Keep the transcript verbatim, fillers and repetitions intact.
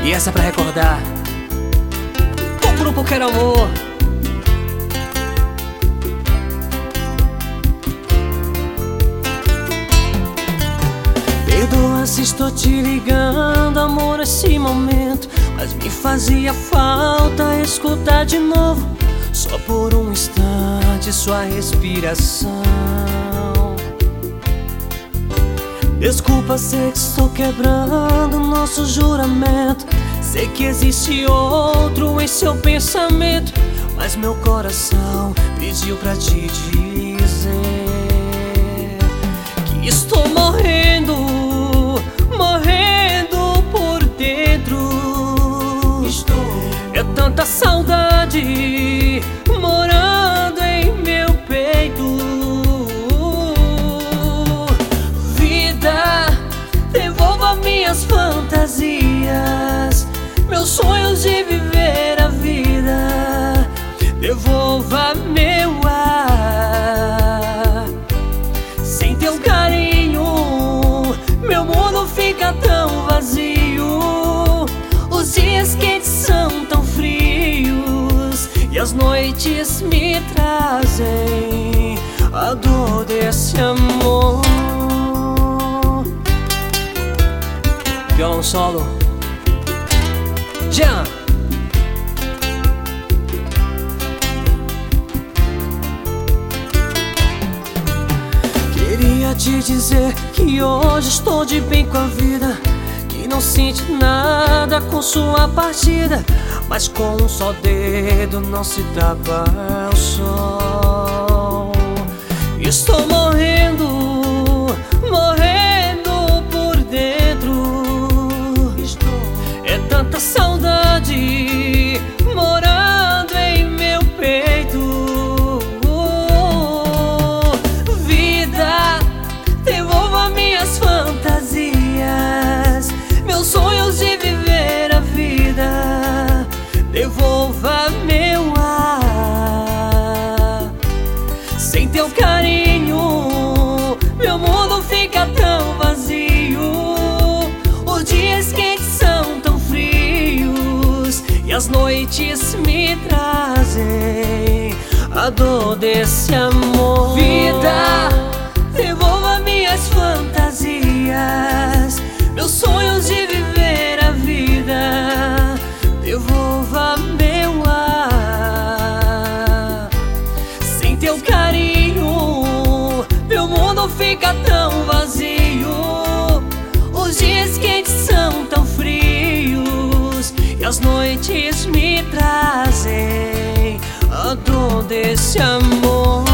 E essa é pra recordar o grupo Quero Amor. Perdoa se estou te ligando, amor, esse momento, mas me fazia falta escutar de novo, só por um instante, sua respiração. Desculpa, sei que estou quebrando nosso juramento, sei que existe outro em seu pensamento, mas meu coração pediu pra te dizer que estou morrendo, morrendo por dentro. Estou. É tanta saudade morando em meu peito. Vida, devolva minhas fantasias, meus sonhos de viver a vida. Devolva meu ar. Sem teu carinho, meu mundo fica tão vazio. Os dias quentes são tão frios e as noites me trazem a dor desse amor. Violão solo, Jean. Queria te dizer que hoje estou de bem com a vida, que não sinto nada com sua partida, mas com um só dedo não se tapa o sol. Estou morrendo, morrendo por dentro. É tanta saudade morando em meu peito. Vida, devolva minhas fantasias, meus sonhos de viver a vida. Devolva meu ar. Sem teu carinho, meu mundo fica tão vazio. Os dias quentes são tão frios e as noites me trazem a dor desse amor. Vida, devolva minhas fantasias, meus sonhos de viver a vida. Devolva meu ar. Sem teu carinho, meu mundo fica tão vazio. Os dias quentes são tão frios e as noites me trazem a dor desse amor.